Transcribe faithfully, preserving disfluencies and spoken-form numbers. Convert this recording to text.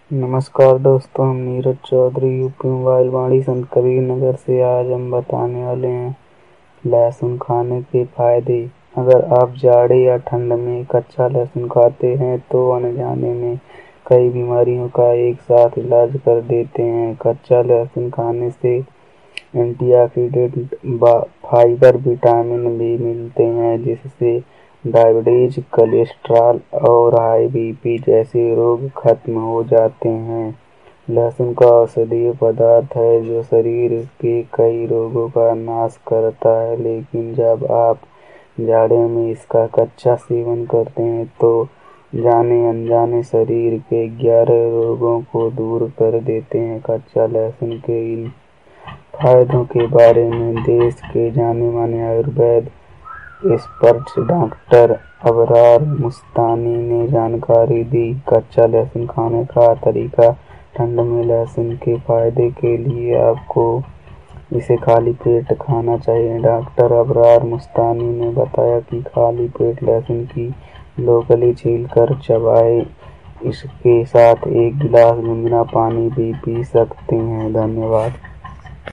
नमस्कार दोस्तों, हम नीरज चौधरी यूपी मोबाइल वाणी संत कबीर नगर से। आज हम बताने वाले हैं लहसुन खाने के फायदे। अगर आप जाड़े या ठंड में कच्चा लहसुन खाते हैं तो अनजाने में कई बीमारियों का एक साथ इलाज कर देते हैं। कच्चा लहसुन खाने से एंटीऑक्सीडेंट, फाइबर, विटामिन बी मिलते हैं जिससे डायबिटीज, कोलेस्ट्रॉल और हाई बीपी जैसे रोग खत्म हो जाते हैं। लहसुन का औषधीय पदार्थ है जो शरीर के कई रोगों का नाश करता है, लेकिन जब आप जाड़े में इसका कच्चा सेवन करते हैं तो जाने अनजाने शरीर के ग्यारह रोगों को दूर कर देते हैं। कच्चा लहसुन के इन फायदों के बारे में देश के जाने माने आयुर्वेद एक्सपर्ट डॉक्टर अबरार मुस्तानी ने जानकारी दी। कच्चा लहसुन खाने का तरीका। ठंड में लहसुन के फायदे के लिए आपको इसे खाली पेट खाना चाहिए। डॉक्टर अबरार मुस्तानी ने बताया कि खाली पेट लहसुन की दो कली छीलकर चबाएं। इसके साथ एक गिलास गुनगुना पानी भी पी सकते हैं। धन्यवाद।